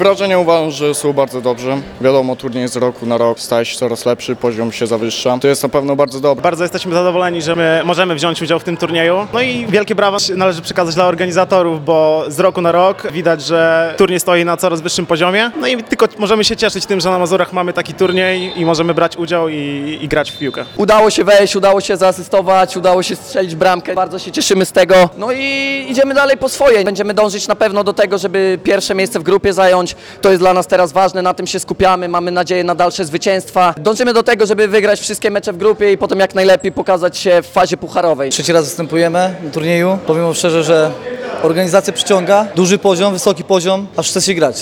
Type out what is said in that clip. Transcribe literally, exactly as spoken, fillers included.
Wrażenia uważam, że są bardzo dobrze. Wiadomo, turniej z roku na rok staje się coraz lepszy, poziom się zawyższa. To jest na pewno bardzo dobre. Bardzo jesteśmy zadowoleni, że my możemy wziąć udział w tym turnieju. No i wielkie brawa należy przekazać dla organizatorów, bo z roku na rok widać, że turniej stoi na coraz wyższym poziomie. No i tylko możemy się cieszyć tym, że na Mazurach mamy taki turniej i możemy brać udział i, i grać w piłkę. Udało się wejść, udało się zaasystować, udało się strzelić bramkę. Bardzo się cieszymy z tego. No i idziemy dalej po swoje. Będziemy dążyć na pewno do tego, żeby pierwsze miejsce w grupie zająć. To jest dla nas teraz ważne, na tym się skupiamy. Mamy nadzieję na dalsze zwycięstwa. Dążymy do tego, żeby wygrać wszystkie mecze w grupie i potem jak najlepiej pokazać się w fazie pucharowej. Trzeci raz występujemy na turnieju. Powiem wam szczerze, że organizacja przyciąga, duży poziom, wysoki poziom, aż chce się grać.